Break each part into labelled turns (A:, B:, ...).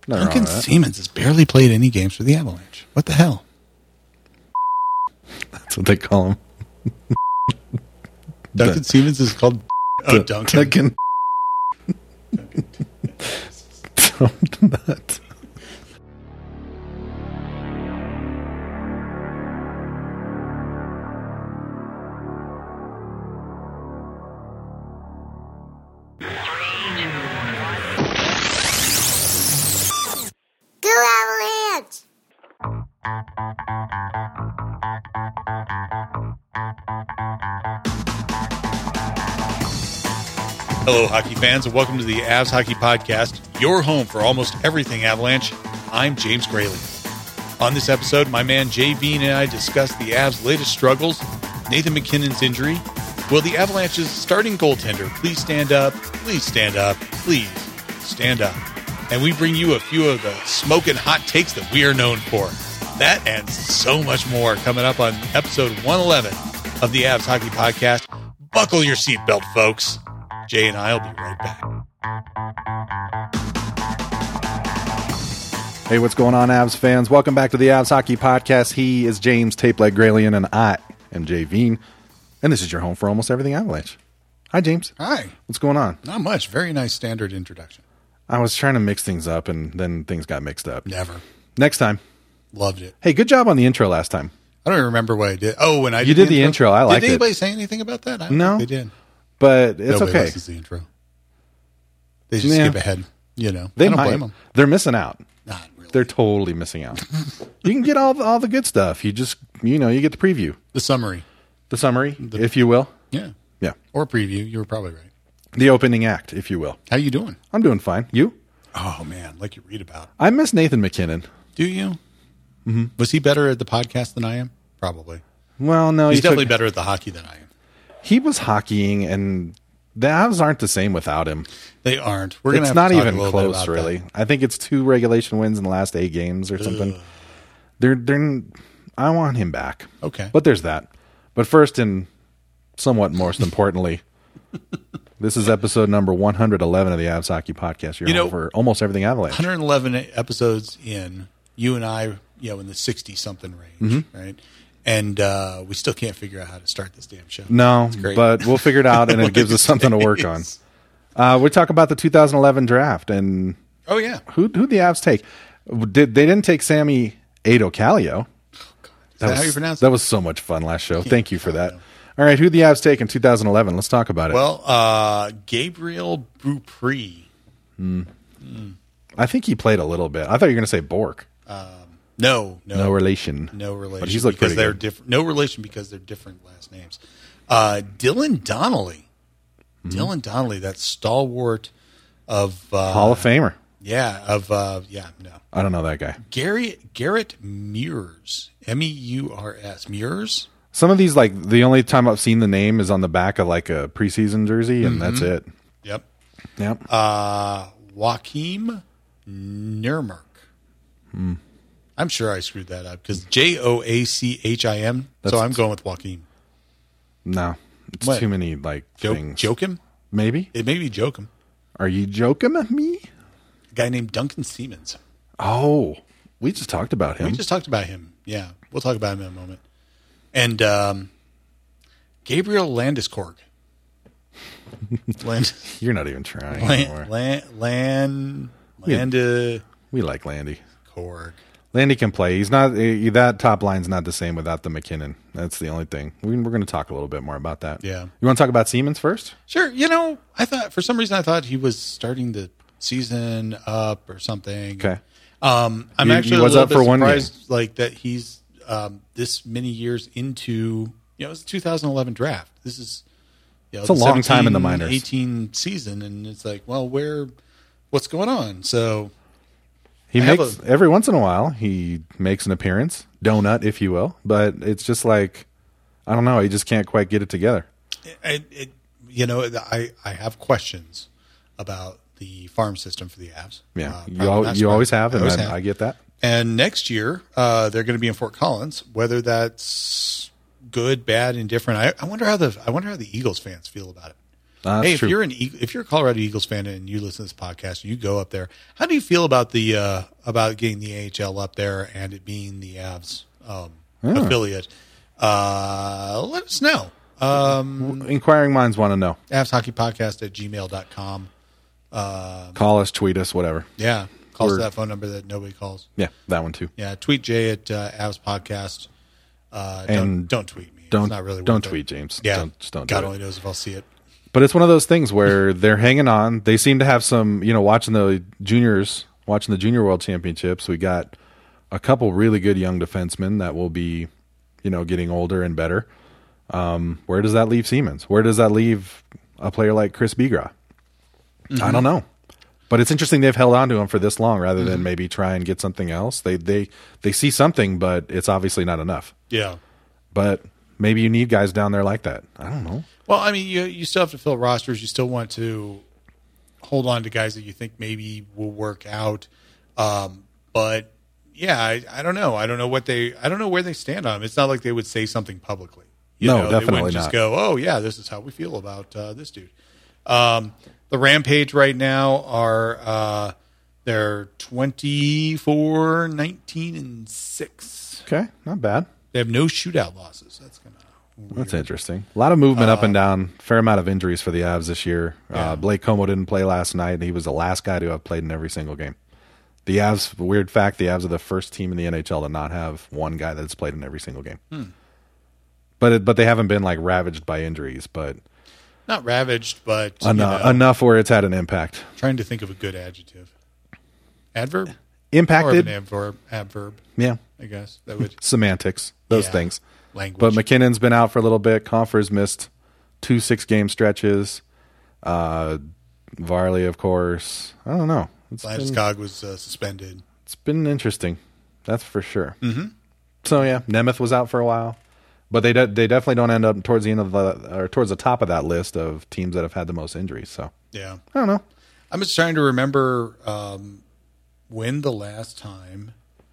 A: Duncan Siemens has barely played any games for the Avalanche. What the hell?
B: That's what they call him.
A: Duncan Siemens is called Duncan.
B: Don't nut.
A: Hello, hockey fans, and welcome to the Avs Hockey Podcast, your home for almost everything Avalanche. I'm James Graley. On this episode, my man Jay Bean and I discuss the Avs' latest struggles, Nathan MacKinnon's injury. Will the Avalanche's starting goaltender please stand up? Please stand up. Please stand up. And we bring you a few of the smoking hot takes that we are known for. That and so much more coming up on episode 111 of the Avs Hockey Podcast. Buckle your seatbelt, folks. Jay and I will be right back.
B: Hey, what's going on, Avs fans? Welcome back to the Avs Hockey Podcast. He is James Tapeleg Gralian, and I am Jay Veen. And this is your home for almost everything Avalanche. Hi, James.
A: Hi.
B: What's going on?
A: Not much. Very nice standard introduction.
B: I was trying to mix things up, and then things got mixed up.
A: Never.
B: Next time.
A: Loved it.
B: Hey, good job on the intro last time.
A: I don't even remember what I did. Oh, when I did
B: You did the intro. I liked it.
A: Did anybody say anything about that? I don't
B: No.
A: think they did.
B: But it's
A: Nobody
B: okay.
A: listens to the intro. They just skip ahead. You know,
B: They
A: I don't
B: might.
A: blame them.
B: They're missing out.
A: Not really.
B: They're totally missing out. You can get all the good stuff. You just, you get the preview.
A: The summary.
B: The summary, if you will.
A: Yeah.
B: Yeah.
A: Or preview. You were probably right.
B: The opening act, if you will.
A: How you doing?
B: I'm doing fine. You?
A: Oh, man. Like you read about.
B: I miss Nathan MacKinnon.
A: Do you? Mm-hmm. Was he better at the podcast than I am? Probably.
B: Well, no.
A: He's definitely better at the hockey than I am.
B: He was hockeying, and the Avs aren't the same without him.
A: They aren't. We're gonna
B: It's
A: have
B: not
A: to talk
B: even
A: a little bit
B: close,
A: about
B: really.
A: that.
B: I think it's 2 regulation wins in the last 8 games or something. They're. I want him back.
A: Okay.
B: But there's that. But first, and somewhat most importantly, this is episode number 111 of the Avs Hockey Podcast. You're home for almost everything Avalanche.
A: 111 episodes in, you and I, in the 60-something range, right? And we still can't figure out how to start this damn show.
B: No,
A: It's great.
B: but we'll figure it out, and it gives us something to work on. We talk about the 2011 draft, and
A: Oh, yeah.
B: who'd the Avs take? They didn't take Sammy Aito-Kallio.
A: Is that how you pronounce it?
B: That was so much fun last show. Thank you for that. All right, who'd the Avs take in 2011? Let's talk about it.
A: Well, Gabriel Beaupre.
B: I think he played a little bit. I thought you were going to say Bork.
A: No
B: relation.
A: No relation.
B: But he's looked
A: because
B: pretty
A: they're
B: good.
A: different. No relation because they're different last names. Dylan Donnelly. Dylan Donnelly, that stalwart of
B: Hall of Famer.
A: Yeah, no.
B: I don't know that guy.
A: Garrett Mears. Meurs. Mears?
B: Some of these, like, the only time I've seen the name is on the back of, like, a preseason jersey, and that's it.
A: Yep.
B: Yep.
A: Joachim Nurmark. I'm sure I screwed that up because Joachim. So I'm going with Joachim.
B: No. It's
A: What?
B: too many, like, things.
A: Joachim?
B: Maybe?
A: It may be Joachim.
B: Are you joking at me?
A: A guy named Duncan Siemens.
B: Oh, we just talked about him.
A: We just talked about him. Yeah, we'll talk about him in a moment. And Gabriel Landeskog.
B: You're not even trying anymore. We like Landy.
A: Korg.
B: Landy can play. He's not that top line's not the same without the MacKinnon. That's the only thing. We're going to talk a little bit more about that.
A: Yeah.
B: You want to talk about Siemens first?
A: Sure. I thought for some reason I thought he was starting the season up or something.
B: Okay.
A: I'm
B: He
A: actually
B: was
A: a little
B: up
A: bit
B: for one
A: surprised, like that he's this many years into. It's the 2011 draft. This is
B: it's a long time in the minors.
A: 18 season, and it's like, well, what's going on? So
B: He makes every once in a while he makes an appearance, donut, if you will, but it's just like I don't know. He just can't quite get it together.
A: I have questions about the farm system for the Avs.
B: Yeah, you always have, and I get that.
A: And next year, they're going to be in Fort Collins. Whether that's good, bad, indifferent, I wonder how the Eagles fans feel about it. Hey, if
B: true.
A: you're a Colorado Eagles fan and you listen to this podcast, you go up there. How do you feel about the about getting the AHL up there and it being the Avs affiliate? Let us know.
B: Inquiring minds want to know.
A: AvsHockeyPodcast@gmail.com.
B: Call us, tweet us, whatever.
A: Yeah, call us that phone number that nobody calls.
B: Yeah, that one too.
A: Yeah, tweet Jay at Avs Podcast.
B: And
A: don't tweet me.
B: Don't
A: It's not really
B: don't
A: worth it.
B: tweet James.
A: Yeah,
B: just don't.
A: God
B: do it.
A: only knows if I'll see it.
B: But it's one of those things where they're hanging on. They seem to have some, watching the junior world championships. We got a couple really good young defensemen that will be, getting older and better. Where does that leave Siemens? Where does that leave a player like Chris Bigra? I don't know. But it's interesting they've held on to him for this long rather than maybe try and get something else. They see something, but it's obviously not enough.
A: Yeah.
B: But maybe you need guys down there like that. I don't know.
A: Well, I mean, you still have to fill rosters. You still want to hold on to guys that you think maybe will work out. But yeah, I don't know. I don't know where they stand on them. It's not like they would say something publicly.
B: No, definitely
A: they wouldn't just
B: not.
A: go, oh yeah, this is how we feel about this dude. The Rampage right now are they're 24, 19, and 6.
B: Okay, not bad.
A: They have no shootout losses. That's kind of weird.
B: That's interesting. A lot of movement up and down. Fair amount of injuries for the Avs this year.
A: Yeah.
B: Blake Como didn't play last night. He was the last guy to have played in every single game. The Avs, weird fact, the Avs are the first team in the NHL to not have one guy that's played in every single game. But they haven't been like ravaged by injuries, but
A: Not ravaged, but
B: enough where it's had an impact.
A: Trying to think of a good adjective. Adverb?
B: Impacted.
A: Or an adverb,
B: Yeah.
A: I guess. That would
B: Semantics. Those
A: Yeah.
B: things.
A: language.
B: But McKinnon's been out for a little bit. Confer's missed 2 6-game stretches. Varley, of course. I don't know.
A: Landeskog was suspended.
B: It's been interesting. That's for sure. Mm-hmm. So, yeah, Nemeth was out for a while. But they definitely don't end up towards the end of towards the top of that list of teams that have had the most injuries. So,
A: Yeah.
B: I don't know.
A: I'm just trying to remember when the last time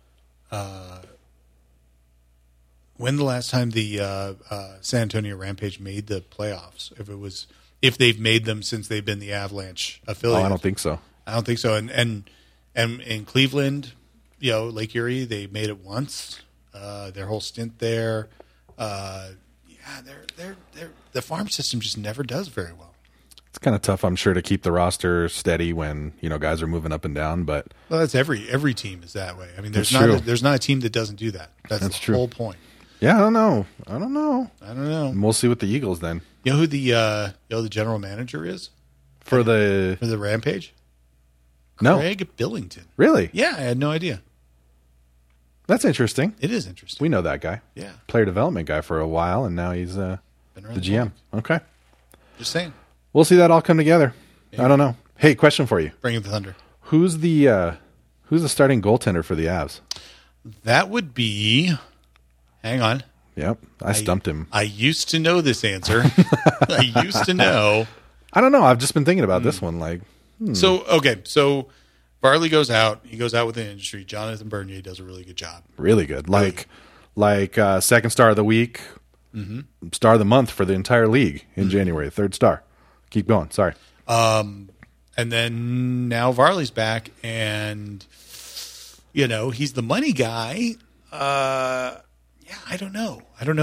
A: the San Antonio Rampage made the playoffs. If they've made them since they've been the Avalanche affiliate.
B: Oh, I don't think so.
A: I don't think so. And in Cleveland, Lake Erie, they made it once. Their whole stint there. They're the farm system just never does very well.
B: It's kind of tough, I'm sure, to keep the roster steady when guys are moving up and down. But
A: That's every team is that way. I mean, there's
B: That's true.
A: there's not a team that doesn't do that. That's the
B: true.
A: whole point.
B: yeah, I don't know.
A: I don't know.
B: And we'll see with the Eagles then
A: You know who the general manager is
B: for the
A: for the Rampage?
B: no
A: Craig Billington.
B: really.
A: Yeah, I had no idea.
B: That's interesting.
A: It is interesting.
B: We know that guy.
A: Yeah,
B: Player development guy for a while, and now he's
A: been
B: the
A: around
B: GM. Okay.
A: block. Just saying.
B: We'll see that all come together. I don't know. Hey, question for you.
A: Bring in the thunder.
B: Who's the starting goaltender for the Avs?
A: That would be. Hang on.
B: Yep. I stumped him.
A: I used to know this answer. I used to know.
B: I don't know. I've just been thinking about this one. Like,
A: So Varley goes out. He goes out with the industry. Jonathan Bernier does a really good job.
B: really good. Like second star of the week, star of the month for the entire league in January. Third star. Keep going. Sorry.
A: And then now Varley's back, and he's the money guy. I don't know.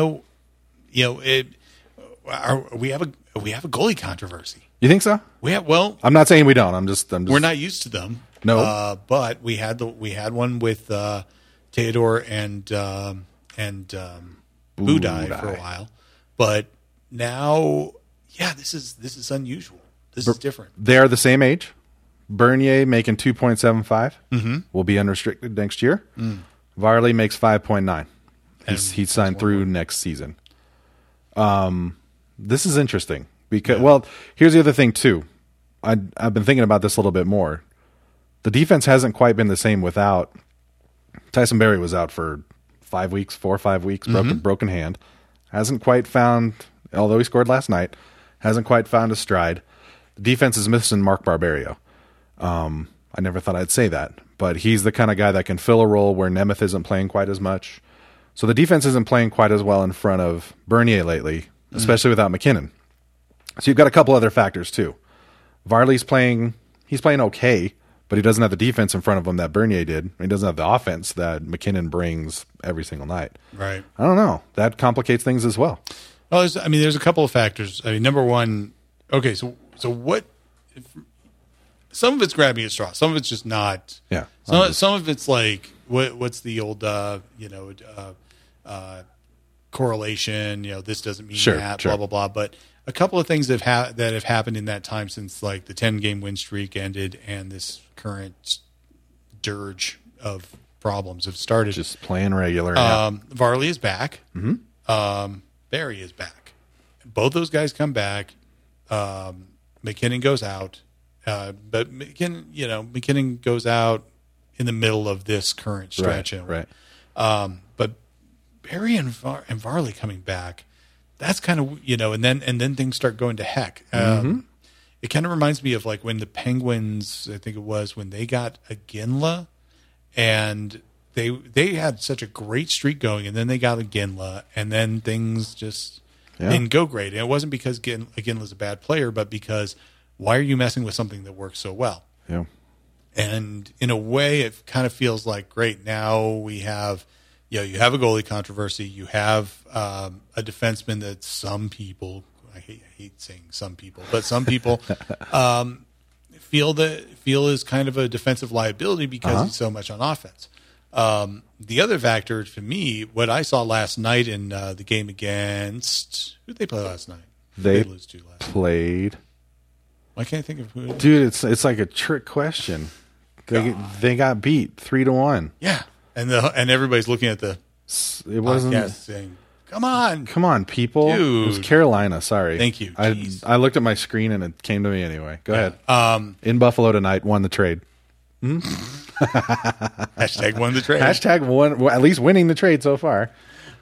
A: We have a goalie controversy.
B: You think so?
A: I'm
B: not saying we don't. I'm just
A: we're not used to them.
B: No.
A: But we had one with Theodore and Budai for a while, but now, this is unusual. This is different.
B: They're the same age. Bernier making 2.75 will be unrestricted next year. Varley makes 5.9. He's signed through next season. This is interesting because here's the other thing too. I've been thinking about this a little bit more. The defense hasn't quite been the same without Tyson Barrie was out for 4 or 5 weeks, broken hand. Hasn't quite found, although he scored last night, hasn't quite found a stride. The defense is missing Mark Barberio. I never thought I'd say that, but he's the kind of guy that can fill a role where Nemeth isn't playing quite as much. So the defense isn't playing quite as well in front of Bernier lately, especially without McKinnon. So you've got a couple other factors too. Varley's playing okay, but he doesn't have the defense in front of him that Bernier did. He doesn't have the offense that McKinnon brings every single night.
A: Right.
B: I don't know. That complicates things as well.
A: Well, there's a couple of factors. Number one, okay, so what? Some of it's grabbing at straw. Some of it's just not.
B: Yeah.
A: Some of it's like what's the old correlation? This doesn't mean that. Blah blah blah. But a couple of things that have happened in that time since like the 10-game win streak ended and this current dirge of problems have started.
B: Just playing regular.
A: Varley is back.
B: Mm-hmm.
A: Barry is back. Both those guys come back. McKinnon goes out. But McKinnon goes out in the middle of this current stretch.
B: Right.
A: But Barry and Varley coming back, that's kind of, and then things start going to heck. It kind of reminds me of like when the Penguins, I think it was, when they got Iginla and they had such a great streak going, and then they got Iginla, and then things just didn't go great. And it wasn't because Iginla's a bad player, but because why are you messing with something that works so well?
B: Yeah.
A: And in a way, it kind of feels like, great, now we have, you have a goalie controversy. You have a defenseman that some people, I hate saying some people, but some people feel is kind of a defensive liability because he's so much on offense. The other factor to me, what I saw last night in the game against, who did they play last night?
B: They
A: lose to last
B: played.
A: I can't think of who.
B: Dude, it's like a trick question. They got beat 3-1.
A: Yeah, and everybody's looking at the
B: it wasn't
A: podcast saying, "Come on,
B: people!"
A: Dude.
B: It was Carolina. Sorry,
A: thank you.
B: I looked at my screen and it came to me anyway. Go ahead. In Buffalo tonight, won the trade.
A: Hashtag won the trade.
B: Hashtag won. Well, at least winning the trade so far.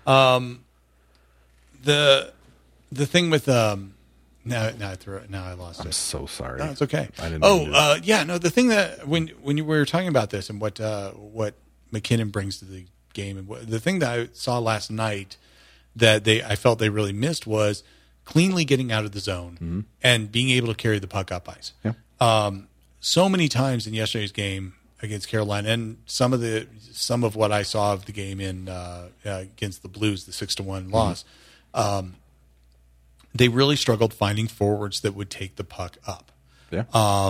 A: The thing with Now I lost it.
B: I'm so sorry.
A: No, it's okay.
B: I didn't.
A: The thing that when you were talking about this and what McKinnon brings to the game, and the thing that I saw last night that I felt they really missed was cleanly getting out of the zone and being able to carry the puck up ice.
B: Yeah.
A: So many times in yesterday's game against Carolina, and some of what I saw of the game in against the Blues, the 6-1 loss. They really struggled finding forwards that would take the puck up.
B: Yeah.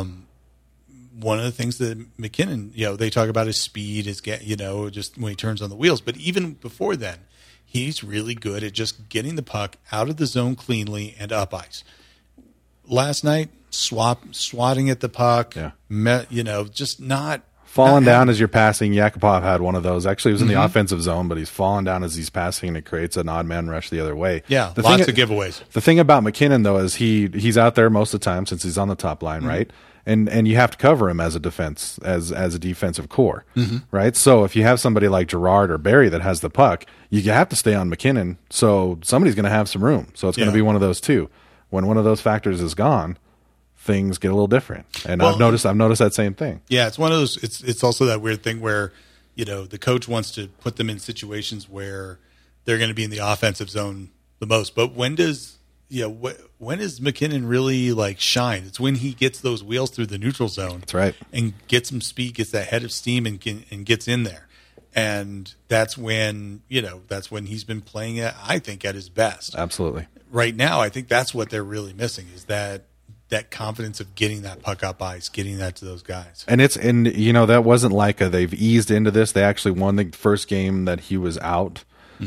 A: One of the things that McKinnon, they talk about his speed, just when he turns on the wheels. But even before then, he's really good at just getting the puck out of the zone cleanly and up ice. Last night, swatting at the puck, just not
B: falling down as you're passing. Yakupov had one of those. Actually, it was in the offensive zone, but he's falling down as he's passing, and it creates an odd man rush the other way.
A: Yeah, lots of giveaways.
B: The thing about McKinnon, though, is he's out there most of the time since he's on the top line, right? And you have to cover him as a defense, as a defensive core, right? So if you have somebody like Gerard or Barry that has the puck, you have to stay on McKinnon. So somebody's going to have some room. So it's going to be one of those two. When one of those factors is gone, things get a little different. And I've noticed that same thing.
A: Yeah, it's one of those. It's also that weird thing where the coach wants to put them in situations where they're going to be in the offensive zone the most. But when does McKinnon really like shine? It's when he gets those wheels through the neutral zone.
B: That's right.
A: And gets some speed, gets that head of steam, and gets in there. And that's when he's been playing it, I think, at his best.
B: Absolutely.
A: Right now, I think that's what they're really missing is that confidence of getting that puck up ice, getting that to those guys. And
B: that wasn't like they've eased into this. They actually won the first game that he was out.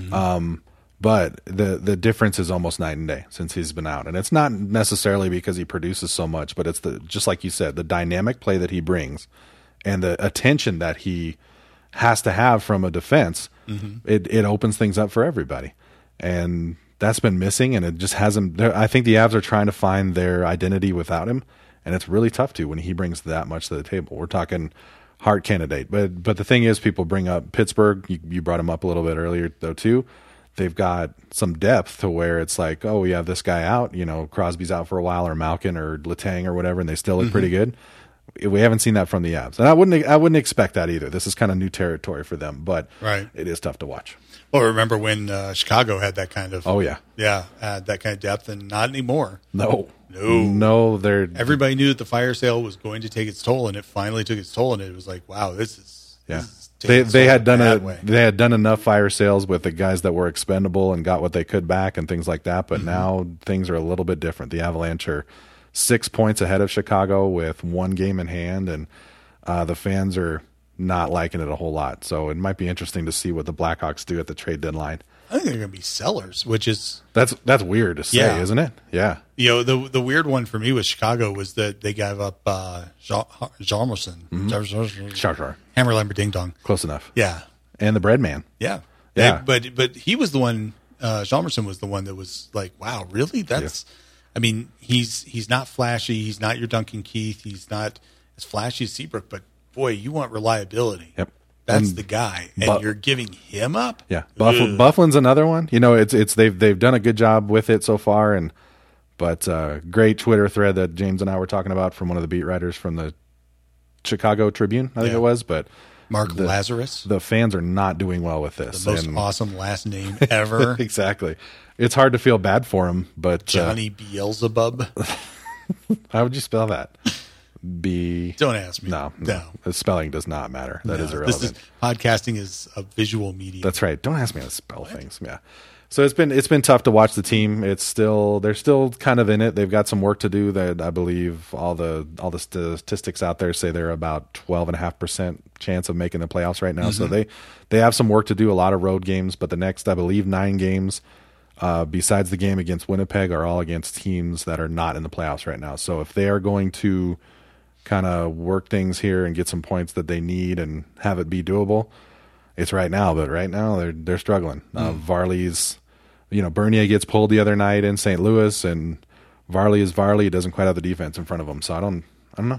B: But the difference is almost night and day since he's been out. And it's not necessarily because he produces so much, but it's just like you said, the dynamic play that he brings and the attention that he has to have from a defense. It opens things up for everybody. And that's been missing, and it just hasn't. I think the Avs are trying to find their identity without him, and it's really tough when he brings that much to the table. We're talking Hart candidate, but the thing is, people bring up Pittsburgh. You brought him up a little bit earlier though too. They've got some depth to where it's like, oh, we have this guy out. Crosby's out for a while, or Malkin, or Letang, or whatever, and they still look pretty good. We haven't seen that from the Avs, and I wouldn't expect that either. This is kind of new territory for them, but
A: Right.
B: it is tough to watch.
A: Well, remember when Chicago had that kind of had that kind of depth, and not anymore.
B: No. They're
A: Everybody knew that the fire sale was going to take its toll, and it finally took its toll. And it was like, wow, this is
B: they had done
A: way.
B: they had done enough fire sales with the guys that were expendable and got what they could back and things like that. But now things are a little bit different. The Avalanche are 6 points ahead of Chicago with 1 game in hand, and the fans are not liking it a whole lot. So it might be interesting to see what the Blackhawks do at the trade deadline.
A: I think they're going to be sellers, which is
B: that's weird to say, isn't it? Yeah.
A: The weird one for me with Chicago was that they gave up Hjalmarsson, Hammerlamber Ding Dong.
B: Close enough.
A: Yeah,
B: and the Bread Man.
A: Yeah. But he was the one. Hjalmarsson was the one that was like, wow, really? That's. Yeah. I mean, he's not flashy. He's not your Duncan Keith. He's not as flashy as Seabrook. But boy, you want reliability.
B: Yep.
A: That's the guy, and you're giving him up.
B: Yeah, Bufflin's another one. It's they've done a good job with it so far, but great Twitter thread that James and I were talking about from one of the beat writers from the Chicago Tribune, I think it was. But
A: Mark Lazarus,
B: the fans are not doing well with this.
A: The most awesome last name ever.
B: Exactly. It's hard to feel bad for him, but
A: Johnny Beelzebub.
B: How would you spell that?
A: Don't ask me.
B: No. The spelling does not matter. That is irrelevant.
A: Podcasting is a visual medium.
B: That's right. Don't ask me how to spell things. Yeah. So it's been tough to watch the team. They're still kind of in it. They've got some work to do. That I believe all the statistics out there say they're about 12.5% chance of making the playoffs right now. So they have some work to do. A lot of road games, but the next, I believe, 9 games. Besides the game against Winnipeg, are all against teams that are not in the playoffs right now. So if they are going to kind of work things here and get some points that they need and have it be doable, it's right now. But right now they're struggling. Varley's, Bernier gets pulled the other night in St. Louis, and Varley is Varley. He doesn't quite have the defense in front of him. So I don't know.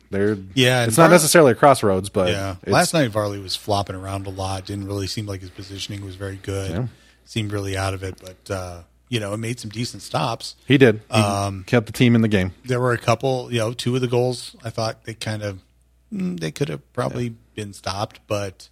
B: It's not necessarily a crossroads, but
A: last night Varley was flopping around a lot. Didn't really seem like his positioning was very good.
B: Yeah.
A: Seemed really out of it, but it made some decent stops.
B: He did. He kept the team in the game.
A: There were a couple, 2 of the goals I thought they could have probably been stopped, but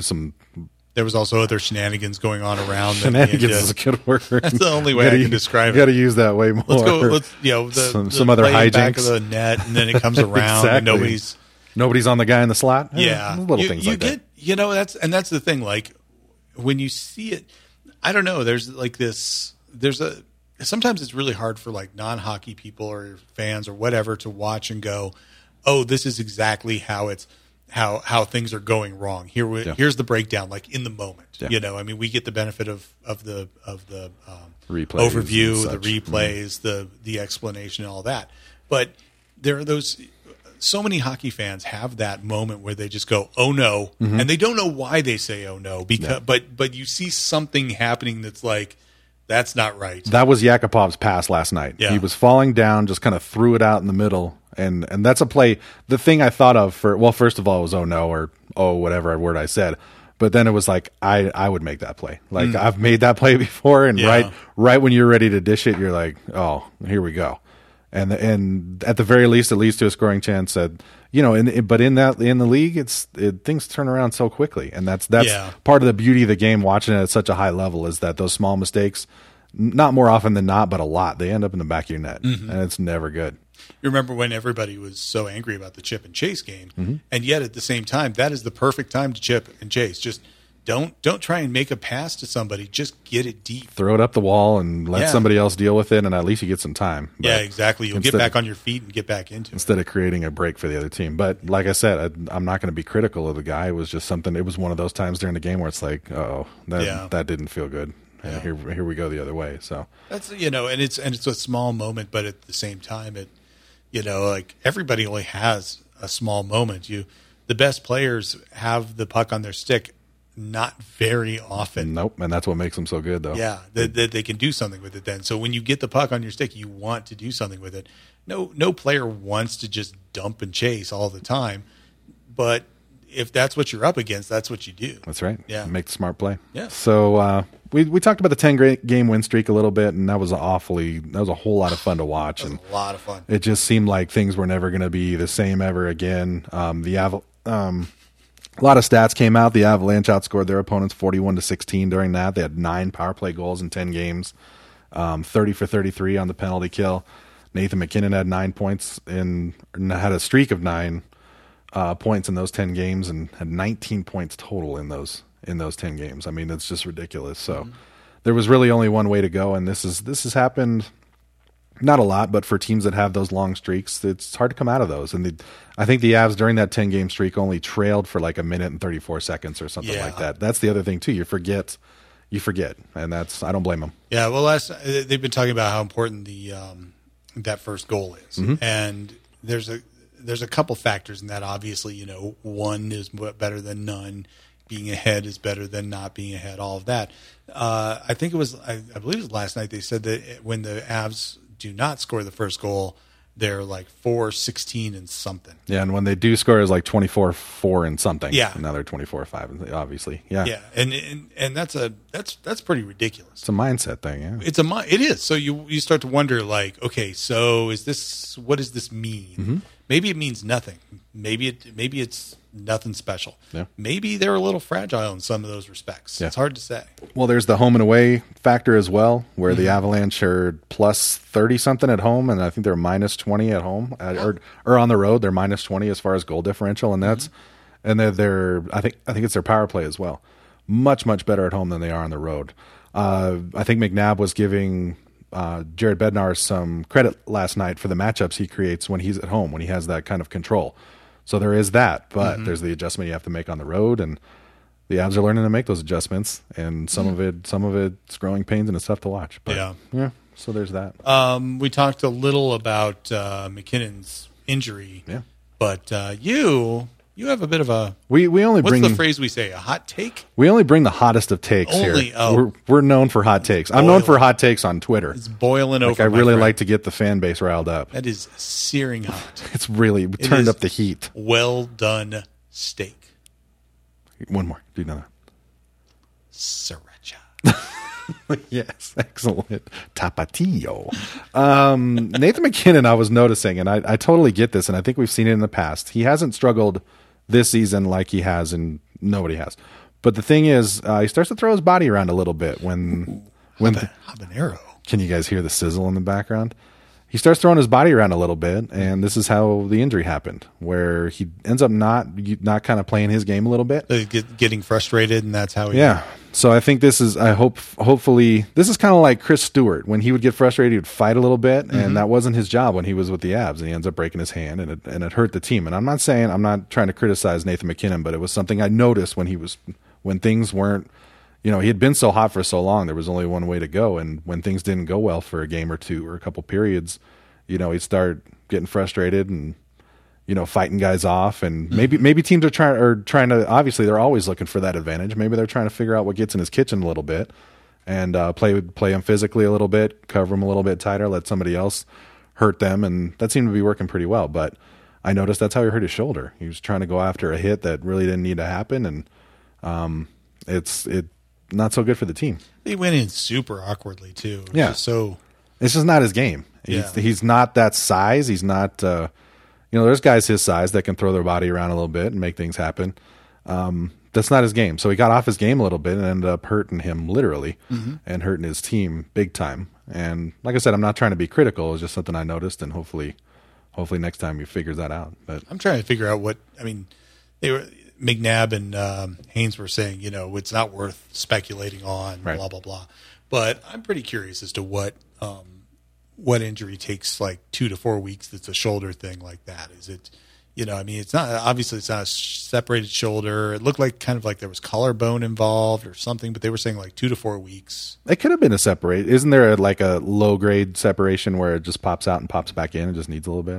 A: there was also other shenanigans going on around.
B: Shenanigans is a good word.
A: That's the only way I can describe it.
B: You got to use that way more.
A: Let's go. Some other hijinks. Back of the net, and then it comes around, and
B: nobody's on the guy in the slot.
A: Yeah,
B: little things like that.
A: That's the thing. Like when you see it. I don't know. There's like this. Sometimes it's really hard for like non-hockey people or fans or whatever to watch and go, "Oh, this is exactly how things are going wrong." Here's the breakdown, like in the moment.
B: Yeah.
A: We get the benefit of the
B: replays
A: overview, the replays, the explanation, and all that. But there are those. So many hockey fans have that moment where they just go, "Oh no," and they don't know why they say "Oh no," but you see something happening that's like, that's not right.
B: That was Yakupov's pass last night.
A: Yeah.
B: He was falling down, just kind of threw it out in the middle, and that's a play. The thing I thought of first of all, it was "Oh no" or "Oh whatever word I said," but then it was like I would make that play. Like I've made that play before, and right when you're ready to dish it, you're like, "Oh, here we go." And at the very least, it leads to a scoring chance. But in the league, things turn around so quickly, and that's part of the beauty of the game. Watching it at such a high level is that those small mistakes, not more often than not, but a lot, they end up in the back of your net, and it's never good.
A: You remember when everybody was so angry about the chip and chase game, and yet at the same time, that is the perfect time to chip and chase. Just don't try and make a pass to somebody. Just get it deep.
B: Throw it up the wall and let somebody else deal with it, and at least you get some time. But
A: yeah, exactly. You'll get back on your feet and get back into it.
B: Instead of creating a break for the other team. But like I said, I'm not going to be critical of the guy. It was just something. It was one of those times during the game where it's like, that didn't feel good. And here we go the other way. So
A: that's and it's a small moment, but at the same time, like everybody only has a small moment. The best players have the puck on their stick. Not very often.
B: Nope, and that's what makes them so good, though.
A: Yeah, that they can do something with it then. So when you get the puck on your stick, you want to do something with it. No player wants to just dump and chase all the time, but if that's what you're up against, that's what you do.
B: That's right.
A: Yeah.
B: Make the smart play.
A: Yeah.
B: So we talked about the 10 game win streak a little bit, and that was a whole lot of fun to watch.
A: That was
B: And
A: a lot of fun.
B: it just seemed like things were never going to be the same ever again. A lot of stats came out. The Avalanche outscored their opponents 41-16 during that. They had 9 power play goals in 10 games, 30 for 33 on the penalty kill. Nathan MacKinnon had 9 points and had a streak of 9 points in those 10 games and had 19 points total in those 10 games. I mean, it's just ridiculous. So there was really only one way to go, and this has happened. Not a lot, but for teams that have those long streaks, it's hard to come out of those. And I think the Avs during that 10-game streak only trailed for like a minute and 34 seconds or something like that. That's the other thing too. You forget, and I don't blame them.
A: Yeah, well, they've been talking about how important the that first goal is, and there's a couple factors in that. Obviously, one is better than none. Being ahead is better than not being ahead. All of that. I think it was. I believe it was last night. They said that when the Avs do not score the first goal, they're like 4-16 and something.
B: Yeah, and when they do score, it's like 24-4 and something.
A: Yeah,
B: and now they're 24-5, obviously. Yeah,
A: yeah, and that's pretty ridiculous.
B: It's a mindset thing. Yeah,
A: it is. So you start to wonder, like, okay, so what does this mean? Maybe it means nothing. Maybe it's nothing special.
B: Yeah.
A: Maybe they're a little fragile in some of those respects.
B: Yeah.
A: It's hard to say.
B: Well, there's the home and away factor as well, where the Avalanche are plus 30 something at home, and I think they're minus 20 at home, or on the road they're minus 20 as far as goal differential, and that's and they're I think it's their power play as well, much better at home than they are on the road. I think McNabb was giving Jared Bednar some credit last night for the matchups he creates when he's at home, when he has that kind of control. So there is that, but there's the adjustment you have to make on the road, and the Avs are learning to make those adjustments, and some of it's growing pains and it's tough to watch. But, yeah. So there's that.
A: We talked a little about McKinnon's injury.
B: Yeah.
A: But you have a bit of a
B: we only
A: what's
B: bring
A: the phrase we say, a hot take?
B: We only bring the hottest of takes here. We're known for hot takes. I'm known for hot takes on Twitter.
A: It's boiling over.
B: I really like to get the fan base riled up.
A: That is searing hot.
B: It's really turned up the heat.
A: Well done steak.
B: One more. Do another.
A: Sriracha.
B: Yes, excellent. Tapatio. Nathan MacKinnon, I was noticing, and I totally get this, and I think we've seen it in the past. He hasn't struggled this season like he has, and nobody has. But the thing is, he starts to throw his body around a little bit when
A: habanero.
B: Can you guys hear the sizzle in the background? He starts throwing his body around a little bit, and this is how the injury happened, where he ends up not kind of playing his game a little bit,
A: getting frustrated, and that's how he.
B: Yeah. So I think this is. Hopefully, this is kind of like Chris Stewart. When he would get frustrated, he would fight a little bit, and that wasn't his job when he was with the Avs, and he ends up breaking his hand, and it hurt the team. And I'm not trying to criticize Nathan MacKinnon, but it was something I noticed when things weren't. He had been so hot for so long. There was only one way to go, and when things didn't go well for a game or two or a couple periods, he'd start getting frustrated and fighting guys off. And maybe teams are trying to. Obviously, they're always looking for that advantage. Maybe they're trying to figure out what gets in his kitchen a little bit and play him physically a little bit, cover him a little bit tighter, let somebody else hurt them, and that seemed to be working pretty well. But I noticed that's how he hurt his shoulder. He was trying to go after a hit that really didn't need to happen, and it's not so good for the team.
A: He went in super awkwardly too.
B: Yeah.
A: So
B: it's just not his game. He's not that size. He's not, there's guys his size that can throw their body around a little bit and make things happen. That's not his game. So he got off his game a little bit and ended up hurting him literally and hurting his team big time. And like I said, I'm not trying to be critical. It was just something I noticed, and hopefully next time he figures that out. But
A: I'm trying to figure out McNabb and Haynes were saying, it's not worth speculating on,
B: right.
A: Blah, blah, blah. But I'm pretty curious as to what injury takes like 2 to 4 weeks that's a shoulder thing like that. Is it, it's not, obviously it's not a separated shoulder. It looked like kind of like there was collarbone involved or something, but they were saying like 2 to 4 weeks.
B: It could have been a separate. Isn't there like a low grade separation where it just pops out and pops back in and just needs a little bit?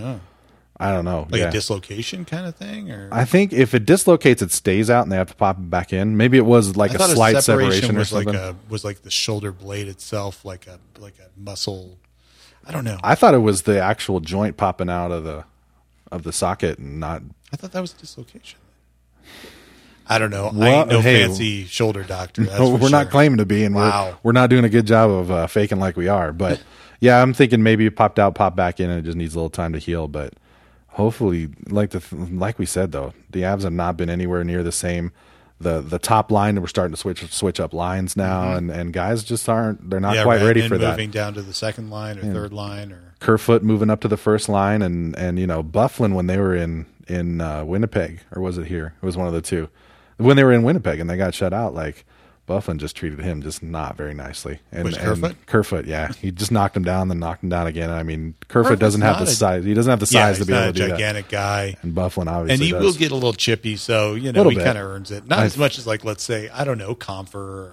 B: I don't know.
A: Like a dislocation kind of thing? Or
B: I think if it dislocates, it stays out and they have to pop it back in. Maybe it was like a slight separation or something.
A: Was like the shoulder blade itself, like a muscle. I don't know.
B: I thought it was the actual joint popping out of the socket and not.
A: I thought that was dislocation. I don't know. I ain't no fancy shoulder doctor. That's
B: we're
A: sure.
B: not claiming to be, and we're not doing a good job of faking like we are. But yeah, I'm thinking maybe it popped out, popped back in, and it just needs a little time to heal. But hopefully, like we said though, the Avs have not been anywhere near the same. The top line, we're starting to switch up lines now, and guys just aren't. They're not quite ready for that.
A: Moving down to the second line or third line, or
B: Kerfoot moving up to the first line, and Byfuglien when they were in Winnipeg, or was it here? It was one of the two. When they were in Winnipeg and they got shut out, like Byfuglien just treated him just not very nicely. And
A: Kerfoot?
B: Kerfoot, yeah, he just knocked him down, then knocked him down again. I mean, Kerfoot doesn't have the size. He doesn't have the size to be able to do that.
A: Gigantic guy,
B: and Byfuglien obviously,
A: and he
B: does.
A: will get a little chippy. So he kind of earns it. Not as much as like, let's say, I don't know, Comfer. Or,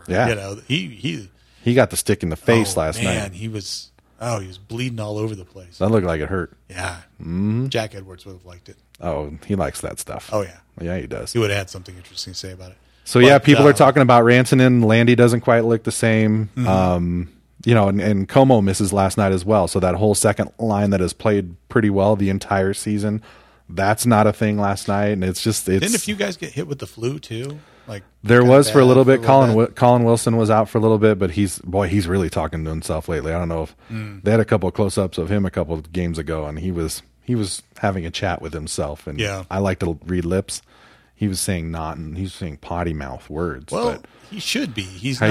A: he
B: got the stick in the face last night.
A: Man, he was bleeding all over the place.
B: That looked like it hurt.
A: Yeah, Jack Edwards would have liked it.
B: Oh, he likes that stuff.
A: Oh yeah,
B: yeah, he does.
A: He would have had something interesting to say about it.
B: So yeah, people are talking about Rantanen. Landy doesn't quite look the same. Mm-hmm. And Como misses last night as well. So that whole second line that has played pretty well the entire season, that's not a thing last night. And didn't
A: a few guys get hit with the flu too? Like
B: there was for a little bit. Colin Wilson was out for a little bit, but he's really talking to himself lately. I don't know if they had a couple of close-ups of him a couple of games ago, and he was having a chat with himself. And I like to read lips. He was saying he's saying potty mouth words.
A: Well,
B: but
A: he should be.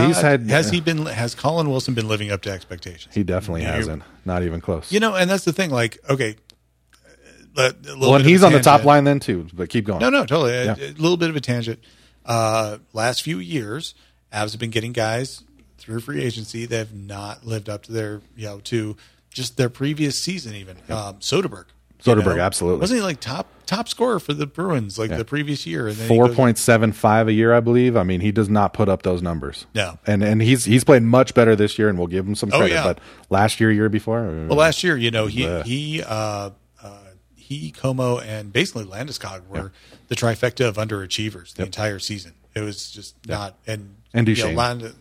A: Has Colin Wilson been living up to expectations?
B: He definitely hasn't. Not even close.
A: And that's the thing. Like, okay.
B: And he's on the top line then too, but keep going.
A: No, totally. Yeah. A little bit of a tangent. Last few years, Avs have been getting guys through free agency that have not lived up to their, to just their previous season even. Soderberg.
B: Absolutely.
A: Wasn't he like top scorer for the Bruins the previous year? And then
B: 4.75 a year, I believe. I mean, he does not put up those numbers.
A: No.
B: And he's played much better this year, and we'll give him some credit. But last year before?
A: Well, last year, he, Como, and basically Landeskog were the trifecta of underachievers the entire season. It was just not. And
B: Duchesne.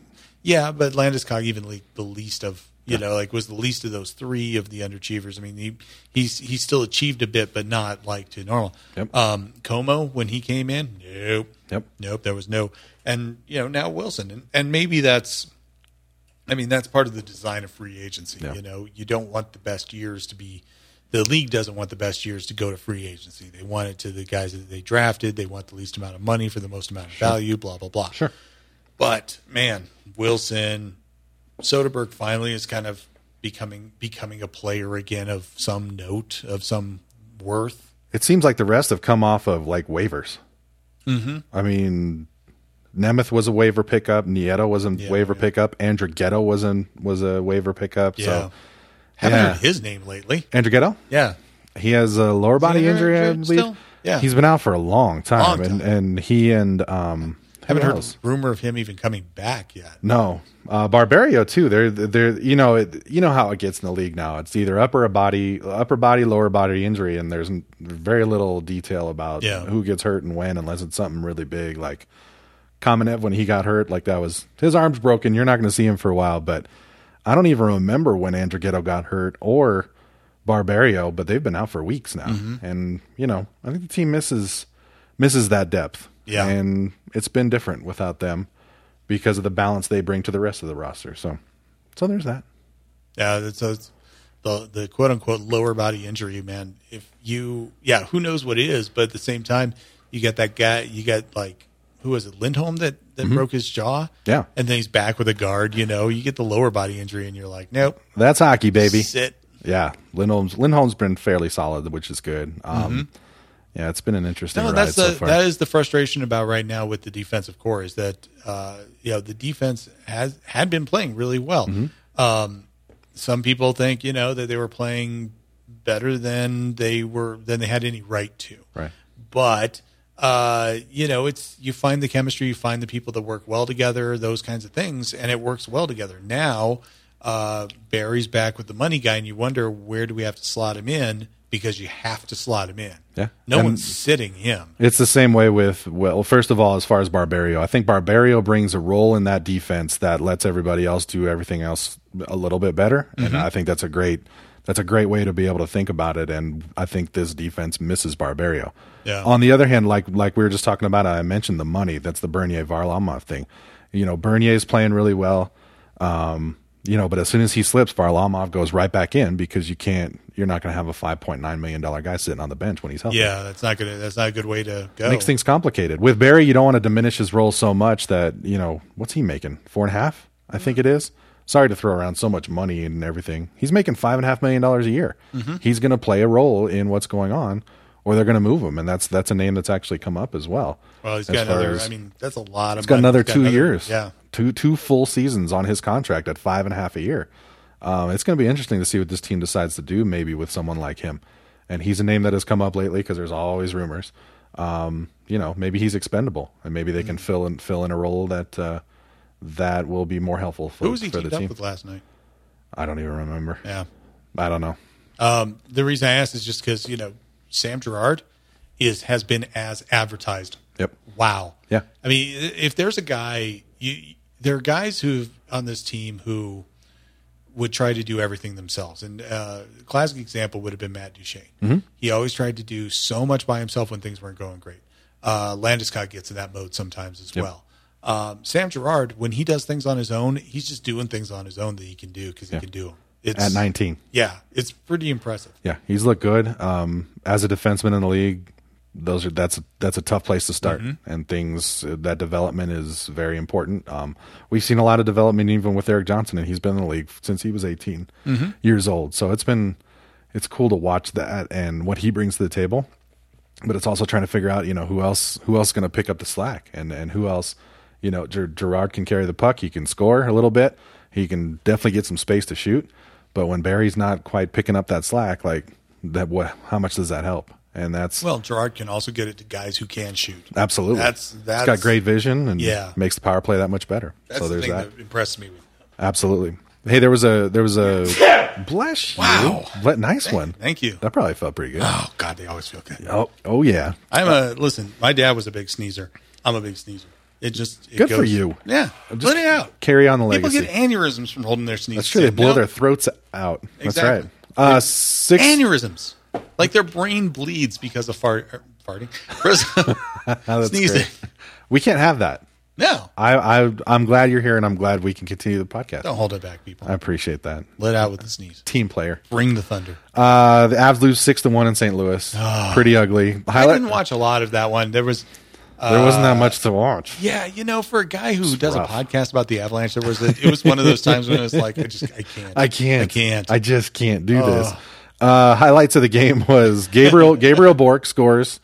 A: But Landeskog even the least of, was the least of those three of the underachievers. I mean, he still achieved a bit, but not like to normal.
B: Yep.
A: Como, when he came in, nope, there was no. And, now Wilson. And maybe that's part of the design of free agency. Yeah. You don't want the best years to be. The league doesn't want the best years to go to free agency. They want it to the guys that they drafted. They want the least amount of money for the most amount of value, blah, blah, blah.
B: Sure.
A: But, man, Wilson, Soderberg finally is kind of becoming a player again of some note, of some worth.
B: It seems like the rest have come off of, like, waivers.
A: Mm-hmm.
B: I mean, Nemeth was a waiver pickup. Nieto was a waiver pickup. Andrew Ghetto was a waiver pickup.
A: Yeah.
B: So.
A: Haven't heard his name lately.
B: Andrew Ghetto?
A: Yeah.
B: He has a lower body injury, I believe.
A: Still? Yeah.
B: He's been out for a long time. And he and
A: haven't heard a rumor of him even coming back yet.
B: No. Barberio too. They're you know how it gets in the league now. It's either upper body, lower body injury, and there's very little detail about who gets hurt and when, unless it's something really big. Like Kamenev, when he got hurt, like that was his arm's broken. You're not going to see him for a while, but I don't even remember when Andrew Ghetto got hurt or Barberio, but they've been out for weeks now.
A: Mm-hmm.
B: And, I think the team misses that depth.
A: Yeah.
B: And it's been different without them because of the balance they bring to the rest of the roster. So there's that.
A: Yeah, it's the quote unquote lower body injury, man. Who knows what it is, but at the same time, you got that guy, who was it, Lindholm that broke his jaw?
B: Yeah.
A: And then he's back with a guard, you get the lower body injury and you're like, nope.
B: That's hockey, baby.
A: Sit.
B: Yeah. Lindholm's been fairly solid, which is good. Yeah, it's been an interesting ride so far.
A: That is the frustration about right now with the defensive core is that, the defense had been playing really well.
B: Mm-hmm.
A: Some people think, that they were playing better than they had any right to.
B: Right.
A: But, it's, you find the chemistry, you find the people that work well together, those kinds of things, and it works well together. Now, Barry's back with the money guy, and you wonder, where do we have to slot him in? Because you have to slot him in.
B: Yeah.
A: No one's sitting him.
B: It's the same way with, first of all, as far as Barberio, I think Barberio brings a role in that defense that lets everybody else do everything else a little bit better. Mm-hmm. And I think that's a great that's a great way to be able to think about it. And I think this defense misses Barberio.
A: Yeah.
B: On the other hand, like we were just talking about, I mentioned the money. That's the Bernier Varlamov thing. Bernier's playing really well. But as soon as he slips, Varlamov goes right back in because you're not going to have a $5.9 million guy sitting on the bench when he's healthy.
A: Yeah, that's not a good way to go.
B: Makes things complicated. With Barry, you don't want to diminish his role so much that, what's he making? 4.5, I think it is. Sorry to throw around so much money and everything. He's making $5.5 million a year. Mm-hmm. He's going to play a role in what's going on, or they're going to move him, and that's a name that's actually come up as well.
A: Well, he's got another. That's a lot of.
B: He's got another 2 years.
A: Yeah,
B: two full seasons on his contract at $5.5 a year. It's going to be interesting to see what this team decides to do, maybe with someone like him. And he's a name that has come up lately because there's always rumors. Maybe he's expendable, and maybe they can fill in a role that will be more helpful for,
A: Who was he
B: for the
A: teamed
B: team.
A: up with last night?
B: I don't even remember.
A: Yeah,
B: I don't know.
A: The reason I asked is just because Sam Girard has been as advertised.
B: Yep.
A: Wow.
B: Yeah.
A: I mean, if there's a guy, there are guys who on this team who would try to do everything themselves. And classic example would have been Matt Duchene. Mm-hmm. He always tried to do so much by himself when things weren't going great. Landeskog gets in that mode sometimes as well. Sam Girard, when he does things on his own, he's just doing things on his own that he can do because he can do them.
B: At 19.
A: Yeah, it's pretty impressive.
B: Yeah, he's looked good. As a defenseman in the league, that's a tough place to start, mm-hmm. and that development is very important. We've seen a lot of development even with Erik Johnson, and he's been in the league since he was 18 mm-hmm. years old. So it's cool to watch that and what he brings to the table. But it's also trying to figure out who else is going to pick up the slack and who else. Girard can carry the puck. He can score a little bit. He can definitely get some space to shoot. But when Barry's not quite picking up that slack, how much does that help? And
A: Girard can also get it to guys who can shoot.
B: Absolutely,
A: that's
B: he's got great vision and makes the power play that much better.
A: That's
B: so
A: the
B: there's
A: thing
B: that
A: impressed me with.
B: Absolutely. Hey, there was a bless you. Wow, nice one.
A: Thank you.
B: That probably felt pretty good.
A: Oh God, they always feel good.
B: Oh yeah.
A: Listen. My dad was a big sneezer. I'm a big sneezer. It
B: good for you.
A: Yeah, let it out.
B: Carry on the legacy.
A: People get aneurysms from holding their sneezes.
B: That's true. They blow their throats out.
A: Exactly.
B: That's right.
A: Aneurysms. Like their brain bleeds because of farting. Sneezing.
B: Great. We can't have that.
A: No.
B: I'm glad you're here, and I'm glad we can continue the podcast.
A: Don't hold it back, people.
B: I appreciate that.
A: Let out with the sneeze.
B: Team player.
A: Bring the thunder.
B: The Avs lose 6-1 in St. Louis. Pretty ugly.
A: I didn't watch a lot of that one. There wasn't
B: that much to watch.
A: Yeah, for a guy who does a podcast about the Avalanche, it was one of those times when it was like, I can't.
B: I just can't do this. Highlights of the game was Gabriel Bork scores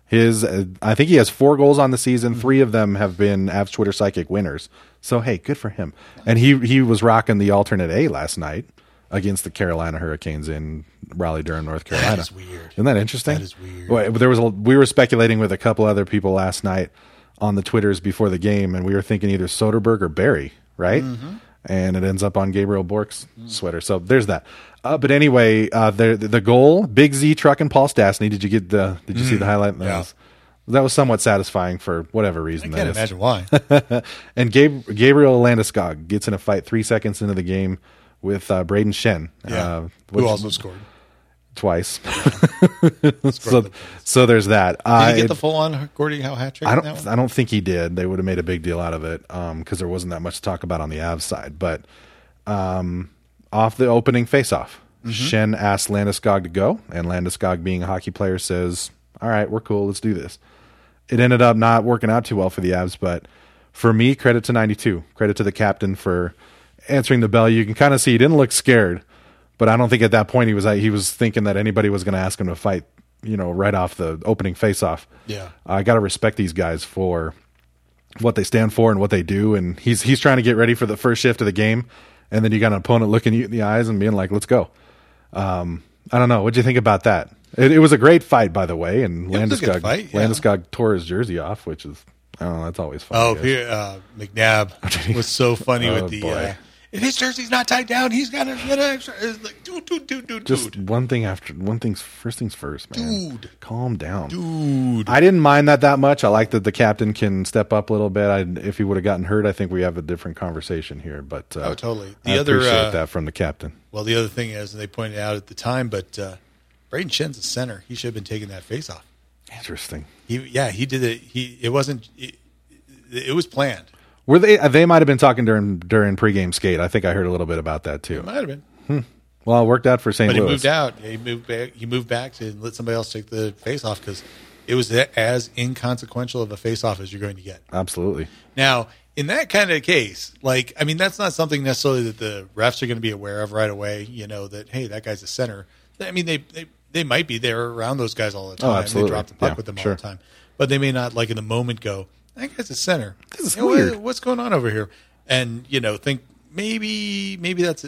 B: I think he has 4 goals on the season. 3 of them have been Avs Twitter Psychic winners. So hey, good for him. And he was rocking the alternate A last night against the Carolina Hurricanes in Raleigh-Durham, North Carolina.
A: That is weird.
B: Isn't that interesting?
A: That is weird.
B: We were speculating with a couple other people last night on the Twitters before the game, and we were thinking either Soderberg or Barry, right? Mm-hmm. And it ends up on Gabriel Bork's sweater. So there's that. But anyway, the goal, Big Z trucking Paul Stastny. Did you see the highlight? That was somewhat satisfying for whatever reason.
A: I can't imagine why.
B: And Gabriel Landeskog gets in a fight 3 seconds into the game with Braden Shen,
A: who also scored
B: twice. So there's that.
A: Did he get the full-on Gordie Howe hat trick?
B: I don't think he did. They would have made a big deal out of it because there wasn't that much to talk about on the Avs side. But off the opening faceoff, Shen asked Landeskog to go, and Landeskog, being a hockey player, says, "All right, we're cool. Let's do this." It ended up not working out too well for the Avs, but for me, credit to 92. Credit to the captain for answering the bell. You can kind of see he didn't look scared, but I don't think at that point he was thinking that anybody was going to ask him to fight, right off the opening faceoff.
A: Yeah.
B: I got to respect these guys for what they stand for and what they do, and he's trying to get ready for the first shift of the game, and then you got an opponent looking you in the eyes and being like, "Let's go." I don't know. What'd you think about that? It was a great fight, by the way, and Landeskog tore his jersey off, which is, I don't know, that's always fun.
A: McNabb was so funny with the if his jersey's not tied down, he's got to get extra. Like, dude,
B: Just one thing's first things first, man.
A: Dude.
B: Calm down.
A: Dude.
B: I didn't mind that much. I like that the captain can step up a little bit. If he would have gotten hurt, I think we have a different conversation here. But
A: totally.
B: I appreciate that from the captain.
A: Well, the other thing is, and they pointed out at the time, but Braden Shen's a center. He should have been taking that face off.
B: Interesting.
A: He did it. It wasn't. It was planned.
B: Were they? They might have been talking during pregame skate. I think I heard a little bit about that too.
A: It might have been.
B: Well, it worked out for St.
A: But
B: Louis.
A: he moved out. He moved back to let somebody else take the face off because it was as inconsequential of a face off as you're going to get.
B: Absolutely.
A: Now, in that kind of case, that's not something necessarily that the refs are going to be aware of right away. That hey, that guy's a center. I mean, they might be there around those guys all the time.
B: Oh, absolutely.
A: They drop the puck with them all the time, but they may not in the moment go, that guy's a center.
B: This is weird.
A: What's going on over here? And think maybe that's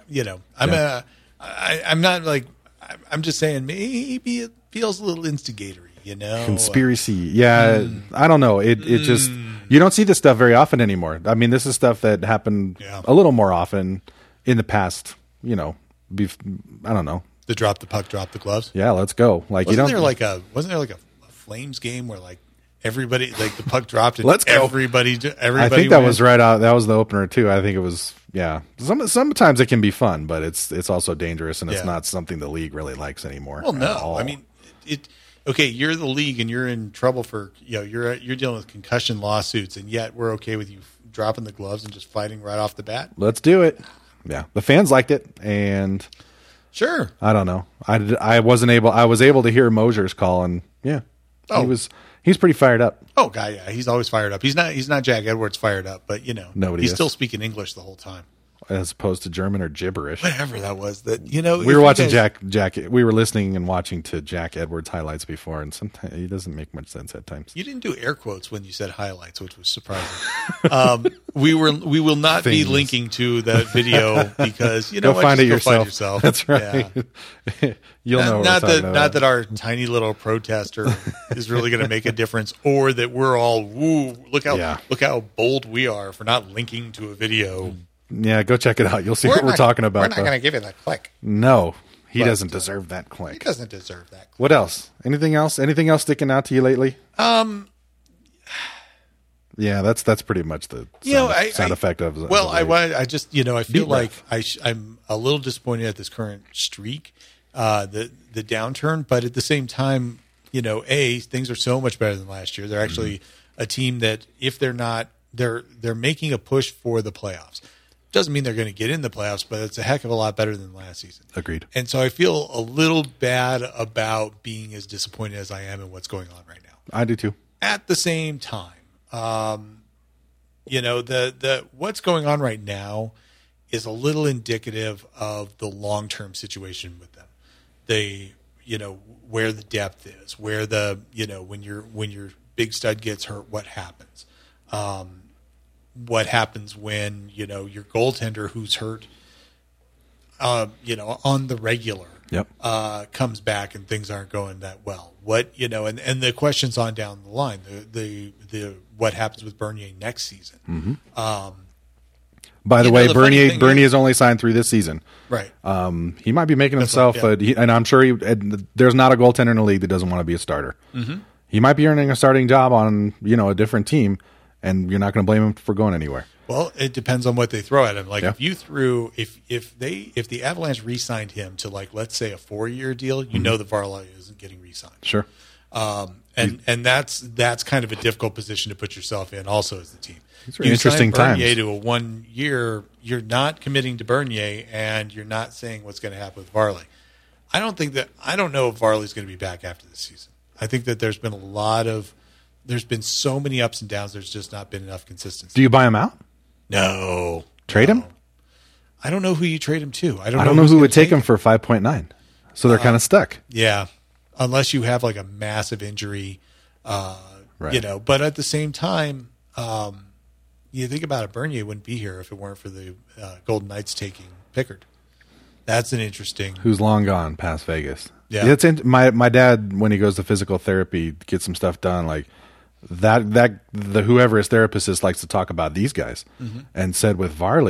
A: I'm not I'm just saying maybe it feels a little instigatory,
B: Conspiracy. Yeah. I don't know. It just, you don't see this stuff very often anymore. I mean, this is stuff that happened a little more often in the past, I don't know.
A: The drop the puck, drop the gloves.
B: Yeah. Let's go.
A: Wasn't there a Flames game where everybody the puck dropped and
B: let's go.
A: Everybody
B: I think that was right out. That was the opener too. I think it was. Yeah. Sometimes it can be fun, but it's also dangerous, and it's not something the league really likes anymore.
A: Well, no. I mean, okay, you're the league, and you're in trouble for you're dealing with concussion lawsuits, and yet we're okay with you dropping the gloves and just fighting right off the bat.
B: Let's do it. Yeah, the fans liked it, and
A: sure.
B: I don't know. I wasn't able. I was able to hear Mosier's call, and he's pretty fired up.
A: Oh, God, yeah. He's always fired up. He's not Jack Edwards fired up, but, he's still speaking English the whole time.
B: As opposed to German or gibberish.
A: Whatever that was. We
B: were watching Jack. We were listeing and watching to Jack Edwards highlights before, and sometimes he doesn't make much sense at times.
A: You didn't do air quotes when you said highlights, which was surprising. We will not be linking to that video because,
B: go find it yourself. That's right.
A: Yeah.
B: You'll know what we're talking about.
A: Not that our tiny little protester is really going to make a difference, or that we're all look how bold we are for not linking to a video.
B: Yeah, go check it out. You'll see what we're talking about.
A: We're not going to give it that click.
B: No, he doesn't deserve that click.
A: He doesn't deserve that click.
B: What else? Anything else? Anything else sticking out to you lately? Yeah, that's pretty much the sound effect of it.
A: Well, I just I feel like I'm a little disappointed at this current streak, the downturn, but at the same time, things are so much better than last year. They're actually a team that if they're not, they're making a push for the playoffs. Doesn't mean they're going to get in the playoffs, but it's a heck of a lot better than last season.
B: Agreed.
A: And so I feel a little bad about being as disappointed as I am in what's going on right now.
B: I do too.
A: At the same time, the what's going on right now is a little indicative of the long-term situation with them. Where the depth is, where when your big stud gets hurt, what happens? What happens when your goaltender who's hurt on the regular comes back and things aren't going that well? What and the questions on down the line, the what happens with Bernier next season?
B: By the way, Bernier's only signed through this season.
A: Right.
B: He might be making himself, and I'm sure there's not a goaltender in the league that doesn't want to be a starter. Mm-hmm. He might be earning a starting job on a different team, and you're not going to blame him for going anywhere.
A: Well, it depends on what they throw at him. If you threw, if the Avalanche re-signed him to let's say a 4-year deal, that Varlamov isn't getting re-signed.
B: Sure.
A: And that's kind of a difficult position to put yourself in. Also, as the team,
B: you interesting times.
A: Bernier to a 1 year, you're not committing to Bernier, and you're not saying what's going to happen with Varley. I don't know if Varley's going to be back after this season. I think that there's been so many ups and downs. There's just not been enough consistency.
B: Do you buy him out?
A: No.
B: Trade him?
A: I don't know who you trade him to. I
B: don't know who would take him for 5.9. So they're kind of stuck.
A: Yeah. Unless you have a massive injury,
B: right.
A: But at the same time, you think about it, Bernier wouldn't be here if it weren't for the Golden Knights taking Pickard. That's an interesting.
B: Who's long gone past Vegas.
A: Yeah.
B: My dad, when he goes to physical therapy, gets some stuff done whoever his therapist is likes to talk about these guys, and said with Varley,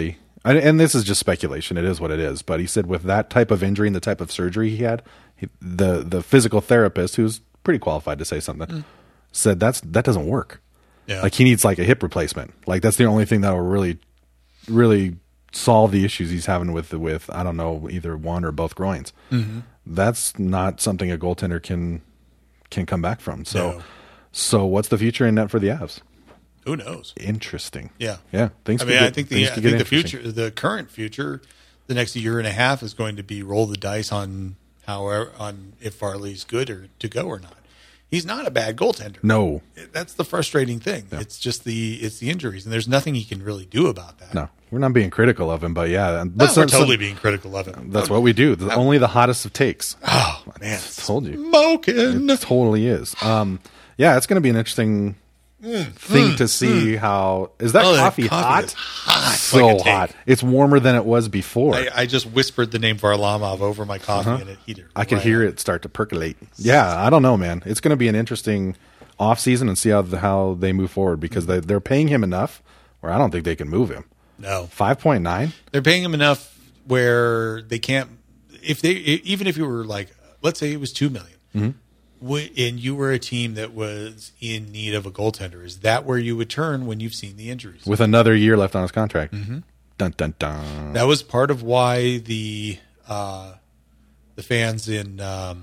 B: And this is just speculation. It is what it is. But he said with that type of injury and the type of surgery he had, the physical therapist, who's pretty qualified to say something, said that doesn't work.
A: Yeah.
B: Like he needs like a hip replacement. Like that's the only thing that will really, really solve the issues he's having with I don't know, either one or both groins.
A: Mm-hmm.
B: That's not something a goaltender can come back from.
A: No.
B: So what's the future in net for the Avs?
A: Who knows?
B: Interesting.
A: Yeah.
B: Yeah.
A: I think the future, the current future, the next year and a half is going to be roll the dice on if Farley's good or to go or not. He's not a bad goaltender.
B: No.
A: That's the frustrating thing. No. It's just the injuries, and there's nothing he can really do about that.
B: No, we're not being critical of him, but yeah,
A: we're totally being critical of him.
B: That's what we do. Only the hottest of takes.
A: Oh man,
B: I told you,
A: smoking.
B: It totally is. Yeah, it's going to be an interesting thing to see how is that coffee hot?
A: Hot,
B: so
A: like
B: hot. It's warmer than it was before.
A: I just whispered the name Varlamov over my coffee and it heated.
B: I could hear it start to percolate. Yeah, I don't know, man. It's going to be an interesting off season and see how they move forward because they're paying him enough where I don't think they can move him.
A: No,
B: 5.9.
A: They're paying him enough where they can't. Even if you were like, let's say it was $2 million.
B: Mm-hmm.
A: And you were a team that was in need of a goaltender, is that where you would turn when you've seen the injuries?
B: With another year left on his contract.
A: Mm-hmm.
B: Dun, dun, dun.
A: That was part of why the fans in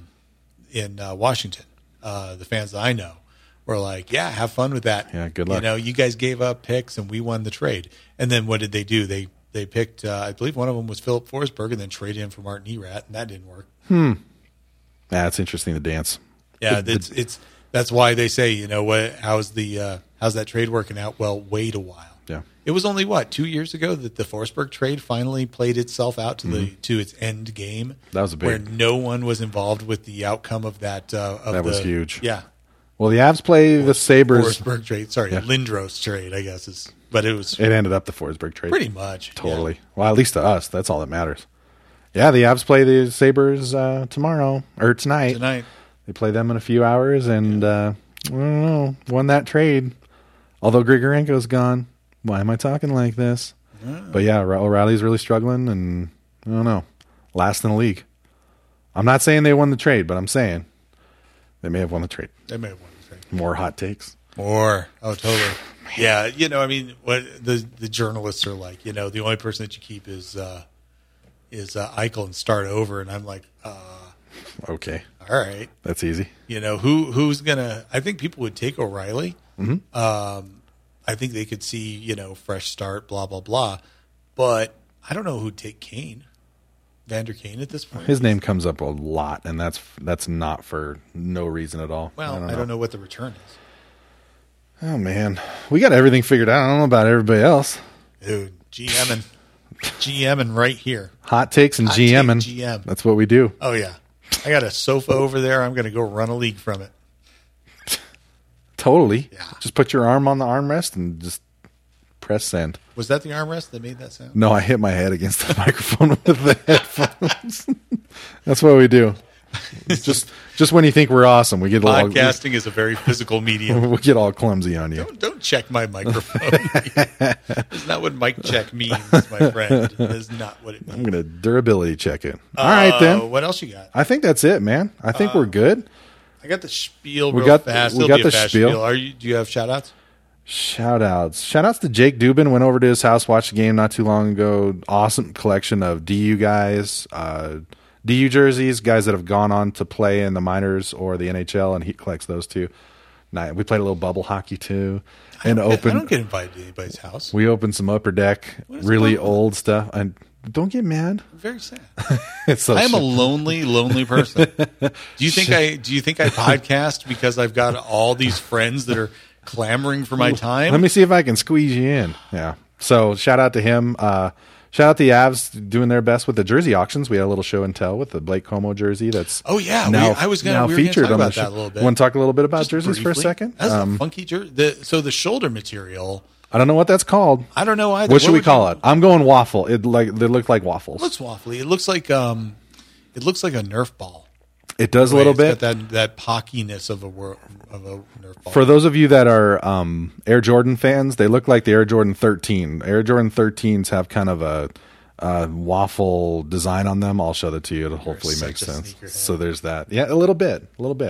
A: Washington, the fans that I know, were like, yeah, have fun with that.
B: Yeah, good luck.
A: You guys gave up picks and we won the trade. And then what did they do? They picked, I believe one of them was Philip Forsberg and then traded him for Martin Erat, and that didn't work.
B: Yeah, it's interesting, the dance.
A: Yeah, that's why they say, how's that trade working out? Well, wait a while.
B: Yeah,
A: it was only 2 years ago that the Forsberg trade finally played itself out to its end game.
B: That was
A: where no one was involved with the outcome of that. That
B: was huge.
A: Yeah.
B: Well, the Avs play the Sabres.
A: Forsberg trade, sorry, Lindros trade, I guess it
B: ended up the Forsberg trade
A: pretty much.
B: Totally.
A: Yeah.
B: Well, at least to us, that's all that matters. Yeah, the Avs play the Sabres tomorrow or tonight. They play them in a few hours, and I don't know, won that trade. Although Grigorenko's gone, why am I talking like this? But yeah, O'Reilly's really struggling, and I don't know, last in the league. I'm not saying they won the trade, but I'm saying they may have won the trade.
A: They may have won the trade.
B: More hot takes.
A: More. Oh, totally. Yeah, what the journalists are like, the only person that you keep is Eichel and start over, and I'm like,
B: okay.
A: All right.
B: That's easy.
A: Who's going to – I think people would take O'Reilly.
B: Mm-hmm.
A: I think they could see, fresh start, blah, blah, blah. But I don't know who'd take Kane, Vander Kane at this point.
B: His name comes up a lot, and that's not for no reason at all.
A: Well, I don't know what the return is.
B: Oh, man. We got everything figured out. I don't know about everybody else.
A: Dude, GMing right here.
B: Hot takes and GMing.
A: GM.
B: That's what we do.
A: Oh, yeah. I got a sofa over there. I'm going to go run a league from it.
B: Totally.
A: Yeah.
B: Just put your arm on the armrest and just press send.
A: Was that the armrest that made that sound?
B: No, I hit my head against the microphone with the headphones. That's what we do. Just when you think we're awesome, we get
A: podcasting is a very physical medium.
B: We get all clumsy on you.
A: Don't check my microphone. That's not what mic check means, my friend. That is not what it means.
B: I'm going to durability check it. All right, then.
A: What else you got?
B: I think that's it, man. I think we're good.
A: I got the spiel real fast.
B: We got the spiel.
A: Do you have shout-outs?
B: Shout-outs to Jake Dubin. Went over to his house, watched the game not too long ago. Awesome collection of DU guys, DU jerseys, guys that have gone on to play in the minors or the NHL, and he collects those too. We played a little bubble hockey too. I
A: don't get invited to anybody's house.
B: We opened some Upper Deck, really old stuff. And don't get mad.
A: I'm very sad.
B: I
A: am a lonely person. Do you think I podcast because I've got all these friends that are clamoring for my time?
B: Let me see if I can squeeze you in. Yeah. So shout out to him. Shout out the Avs doing their best with the jersey auctions. We had a little show and tell with the Blake Como jersey. That's
A: now
B: featured on
A: the show. That a little bit.
B: Want to talk a little bit about jerseys
A: briefly?
B: For a second?
A: That's a funky jersey. So the shoulder material.
B: I don't know what that's called.
A: I don't know either.
B: What should we call it? I'm going waffle. They look like waffles.
A: It looks waffly. It looks like a Nerf ball.
B: It does a little bit.
A: It's got that pockiness of a Nerf ball.
B: For those of you that are Air Jordan fans, they look like the Air Jordan 13. Air Jordan 13s have kind of a waffle design on them. I'll show that to you. It'll hopefully make sense. So there's that. Yeah, a little bit.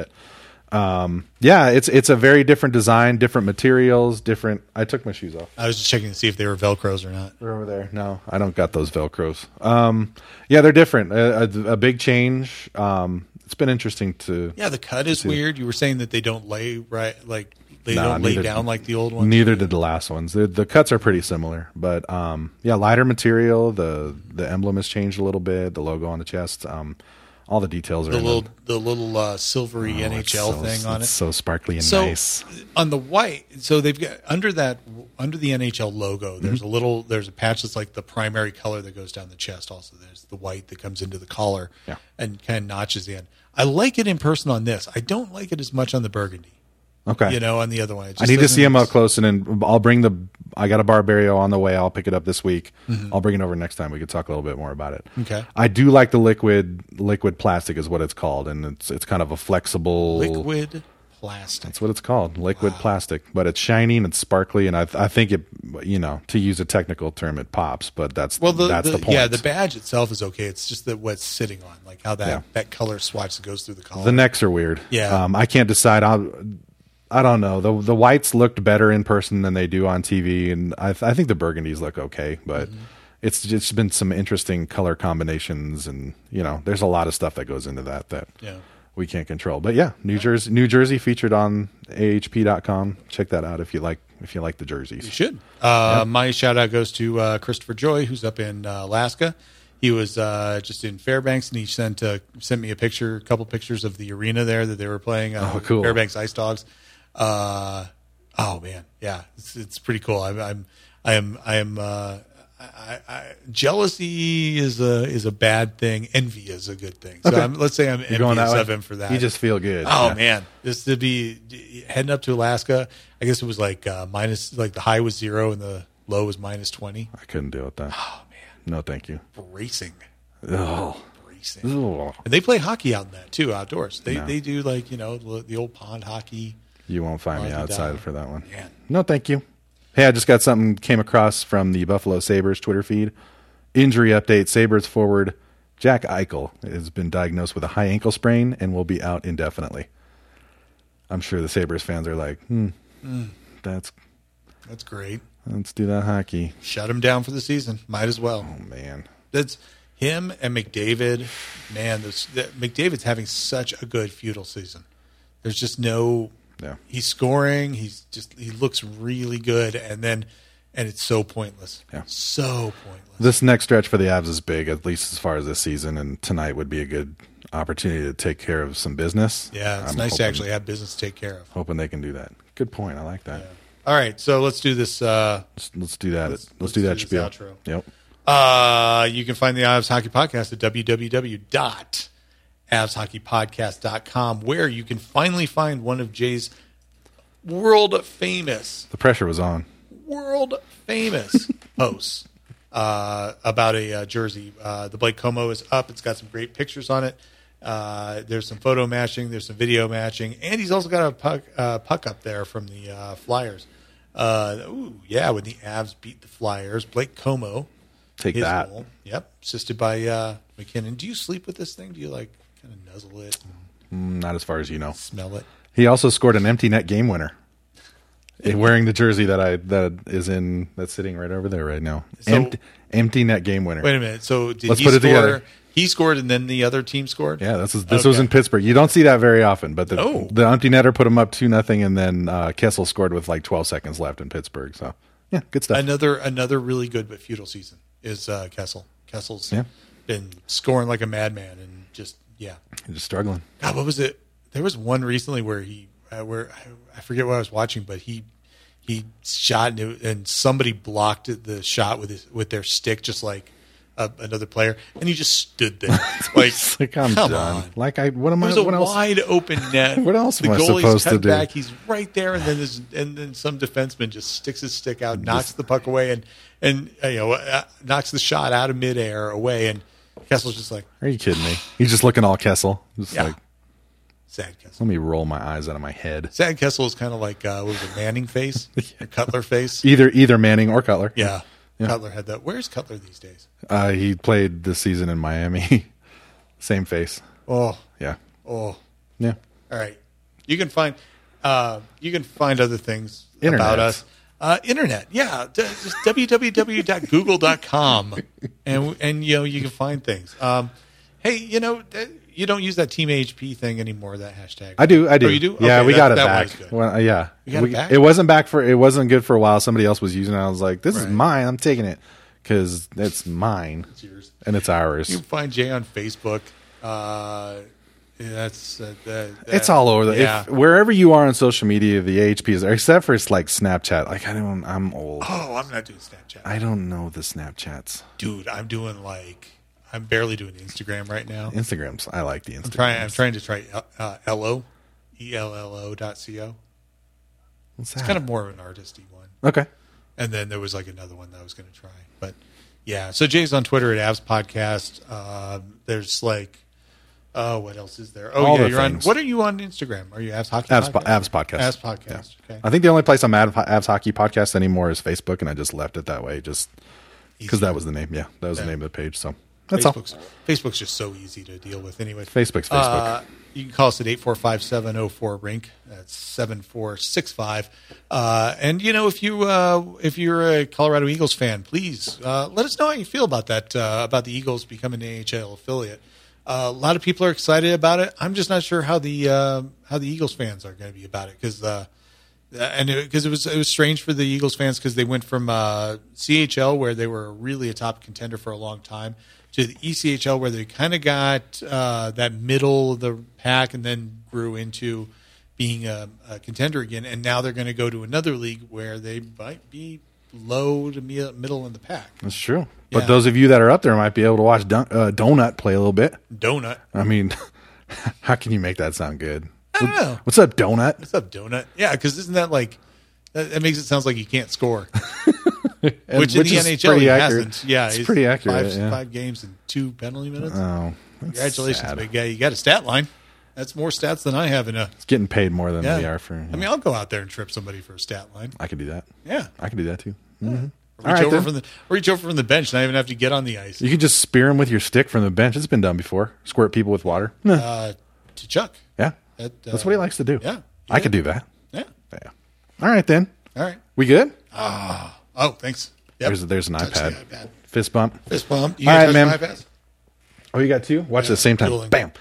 B: Yeah, it's a very different design, different materials, different. I took my shoes off.
A: I was just checking to see if they were Velcros or not.
B: They're over there. No, I don't got those Velcros. Yeah, they're different. A big change. It's been interesting to.
A: Yeah, the cut is weird. You were saying that they don't lay right, like they don't lay down like the old ones.
B: Neither did the last ones. The cuts are pretty similar, but yeah, lighter material. The emblem has changed a little bit. The logo on the chest. All the details are
A: the little silvery NHL thing on it.
B: It's so sparkly and nice.
A: On the white, so they've got under the NHL logo. There's a patch that's like the primary color that goes down the chest. Also, there's the white that comes into the collar and kind of notches in. I like it in person on this. I don't like it as much on the burgundy.
B: Okay.
A: On the other one.
B: I need to see him up close, and I'll bring I got a Barbario on the way. I'll pick it up this week. Mm-hmm. I'll bring it over next time. We could talk a little bit more about it.
A: Okay.
B: I do like the liquid plastic is what it's called, and it's kind of a flexible
A: liquid plastic.
B: That's what it's called, liquid plastic. But it's shiny and it's sparkly, and I think it, to use a technical term, it pops. But that's the point.
A: Yeah, the badge itself is okay. It's just that what's sitting on, like how that color swatch that goes through the collar.
B: The necks are weird.
A: Yeah.
B: I can't decide. I don't know. The whites looked better in person than they do on TV, and I think the burgundies look okay, but it's been some interesting color combinations, and there's a lot of stuff that goes into that we can't control. But yeah, New Jersey featured on AHP.com. Check that out if you like the jerseys.
A: You should. My shout out goes to Christopher Joy, who's up in Alaska. He was just in Fairbanks, and he sent me a couple pictures of the arena there that they were playing.
B: Cool.
A: Fairbanks Ice Dogs. Oh man, yeah, it's pretty cool. Jealousy is a bad thing. Envy is a good thing. So let's say I'm envious of him for that.
B: You just feel good.
A: Oh man, this to be heading up to Alaska. I guess it was like minus, like the high was 0 and the low was -20.
B: I couldn't deal with that.
A: Oh man,
B: no, thank you.
A: Bracing.
B: Oh.
A: And they play hockey out in that too, outdoors. They do like the old pond hockey.
B: You won't find me outside for that one.
A: Man.
B: No, thank you. Hey, I just got something came across from the Buffalo Sabres Twitter feed. Injury update. Sabres forward Jack Eichel has been diagnosed with a high ankle sprain and will be out indefinitely. I'm sure the Sabres fans are like, that's
A: great.
B: Let's do that hockey.
A: Shut him down for the season. Might as well.
B: Oh, man.
A: That's him and McDavid. Man, McDavid's having such a good feudal season. There's just no...
B: Yeah.
A: He's scoring. He looks really good, and it's so pointless.
B: Yeah.
A: So pointless.
B: This next stretch for the Avs is big, at least as far as this season, and tonight would be a good opportunity to take care of some business.
A: Yeah, it's nice to actually have business to take care of.
B: Hoping they can do that. Good point. I like that.
A: Yeah. All right, so let's do this.
B: Let's do that. Let's do that spiel.
A: Outro.
B: Yep.
A: You can find the Avs Hockey Podcast at www.avshockeypodcast.com, where you can finally find one of Jay's world famous.
B: The pressure was on.
A: World famous posts about a jersey. The Blake Como is up. It's got some great pictures on it. There's some photo matching. There's some video matching, and he's also got a puck up there from the Flyers. When the Avs beat the Flyers, Blake Como.
B: Take that.
A: Goal. Yep, assisted by McKinnon. Do you sleep with this thing? Do you kind of nuzzle it?
B: Not as far as you know.
A: Smell it.
B: He also scored an empty net game winner, wearing the jersey that's sitting right over there right now.
A: So,
B: empty net game winner.
A: Wait a minute. So
B: Let's put it together.
A: He scored, and then the other team scored.
B: Yeah, this was in Pittsburgh. You don't see that very often, but the empty netter put him up 2-0, and then Kessel scored with like 12 seconds left in Pittsburgh. So yeah, good stuff.
A: Another really good but feudal season is Kessel. Kessel's been scoring like a madman, and just
B: struggling.
A: God, what was it? There was one recently where I forget what I was watching, but he shot and somebody blocked the shot with their stick, just like another player, and he just stood there like
B: I'm
A: come
B: done.
A: on.
B: What am I?
A: There's a
B: what else?
A: wide open net.
B: What else
A: the
B: am I
A: goalie's
B: supposed
A: cut
B: to do?
A: back. He's right there, and then some defenseman just sticks his stick out, knocks the puck away, and knocks the shot out of midair away, and Kessel's just like,
B: are you kidding me? He's just looking all Kessel, just like
A: Sad Kessel.
B: Let me roll my eyes out of my head.
A: Sad Kessel is kind of like what was it, Manning face, a Cutler face.
B: Either Manning or Cutler.
A: Yeah. Cutler had that. Where's Cutler these days?
B: He played this season in Miami. Same face.
A: Oh
B: Yeah.
A: oh.
B: Yeah.
A: All right. You can find other things
B: Internet.
A: about us. Internet, yeah, just www.google.com, and you can find things. Hey, you don't use that Team HP thing anymore. That hashtag.
B: I do.
A: Oh, you do?
B: Yeah,
A: Okay,
B: we got it
A: that
B: back.
A: was good.
B: Well, yeah,
A: We got it back?
B: It wasn't good for a while. Somebody else was using it. I was like, "This is mine. I'm taking it because it's mine
A: It's yours.
B: and it's ours."
A: You can find Jay on Facebook. That's
B: It's all over.
A: Yeah.
B: Wherever you are on social media, the HP is there, except for it's like Snapchat. Like I'm old.
A: Oh, I'm not doing Snapchat.
B: I don't know the Snapchats.
A: Dude, I'm barely doing Instagram right now.
B: Instagrams. I like the Instagram.
A: I'm trying to try ELLO.co.
B: What's that?
A: It's kind of more of an artisty one.
B: Okay.
A: And then there was like another one that I was going to try. But yeah, so Jay's on Twitter at Avs Podcast. There's like, what else is there? Oh,
B: All
A: yeah,
B: the
A: you're
B: things.
A: on. What are you on Instagram? Are you Avs Hockey
B: Avs
A: Podcast?
B: Podcast.
A: Avs Podcast. Okay.
B: I think the only place I'm at Avs Hockey Podcast anymore is Facebook, and I just left it that way just because that was the name. Yeah, that was the name of the page. So that's all.
A: Facebook's just so easy to deal with anyway.
B: Facebook's Facebook.
A: You can call us at 845-704-RINK. That's 7465. And if you're a Colorado Eagles fan, please let us know how you feel about that, about the Eagles becoming an AHL affiliate. A lot of people are excited about it. I'm just not sure how the Eagles fans are going to be about it because it was strange for the Eagles fans because they went from CHL where they were really a top contender for a long time to the ECHL where they kind of got that middle of the pack and then grew into being a contender again. And now they're going to go to another league where they might be low to middle in the pack.
B: That's true.
A: Yeah.
B: But those of you that are up there might be able to watch Donut play a little bit.
A: Donut.
B: I mean, how can you make that sound good?
A: I don't know.
B: What's up, Donut?
A: What's up, Donut? Yeah, because isn't that like that makes it sound like you can't score? Which in the
B: is
A: NHL
B: pretty
A: he
B: accurate.
A: hasn't. Yeah,
B: it's
A: he's
B: pretty accurate.
A: Five games and 2 penalty minutes.
B: Oh, that's
A: Congratulations,
B: sad.
A: big guy! You got a stat line. That's more stats than I have in a.
B: It's getting paid more than
A: Yeah.
B: we are for.
A: I mean, I'll go out there and trip somebody for a stat line.
B: I could do that.
A: Yeah,
B: I could do that too. Mm-hmm.
A: reach over from the bench, not even have to get on the ice.
B: You could just spear them with your stick from the bench. It's been done before. Squirt people with water.
A: To Chuck.
B: Yeah, that's what he likes to do.
A: Yeah,
B: I could do that.
A: Yeah.
B: Yeah. All right then.
A: All right.
B: We good?
A: Oh, thanks. Yep.
B: There's an
A: Touch
B: iPad.
A: the iPad.
B: Fist bump.
A: Fist bump. You
B: All
A: gonna
B: right,
A: touch
B: man.
A: my iPads?
B: Oh, you got two? Watch at the same time.
A: dueling.
B: Bam.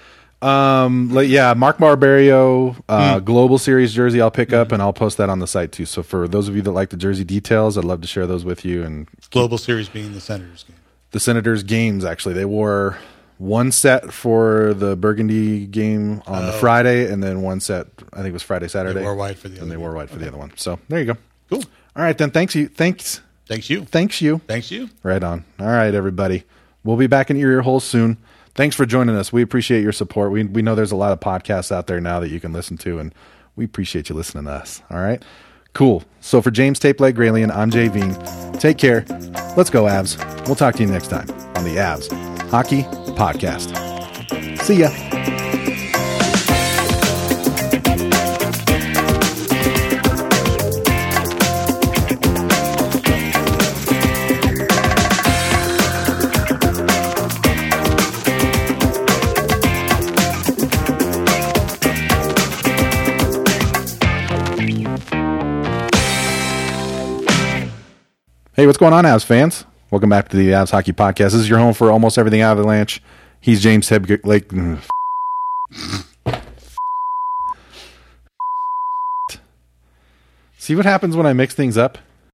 B: Mark Barberio, Global Series jersey I'll pick up, and I'll post that on the site too. So for those of you that like the jersey details, I'd love to share those with you. And
A: Global Series being the Senators game.
B: the Senators games, actually, they wore one set for the Burgundy game on the Friday, and then one set, I think it was Friday, Saturday.
A: They wore white for the other
B: And they
A: one.
B: wore white for the other one. So there you go.
A: Cool.
B: All right, then. Thanks you.
A: Thanks you. Thanks you.
B: Right on. All right, everybody. We'll be back in your ear holes soon. Thanks for joining us. We appreciate your support. We know there's a lot of podcasts out there now that you can listen to, and we appreciate you listening to us. All right? Cool. So for James Tape Leg Graylian, I'm Jay Veen. Take care. Let's go, Avs. We'll talk to you next time on the Avs Hockey Podcast. See ya. Hey, what's going on, Avs fans? Welcome back to the Avs Hockey Podcast. This is your home for almost everything Avalanche. He's James Lake. See what happens when I mix things up?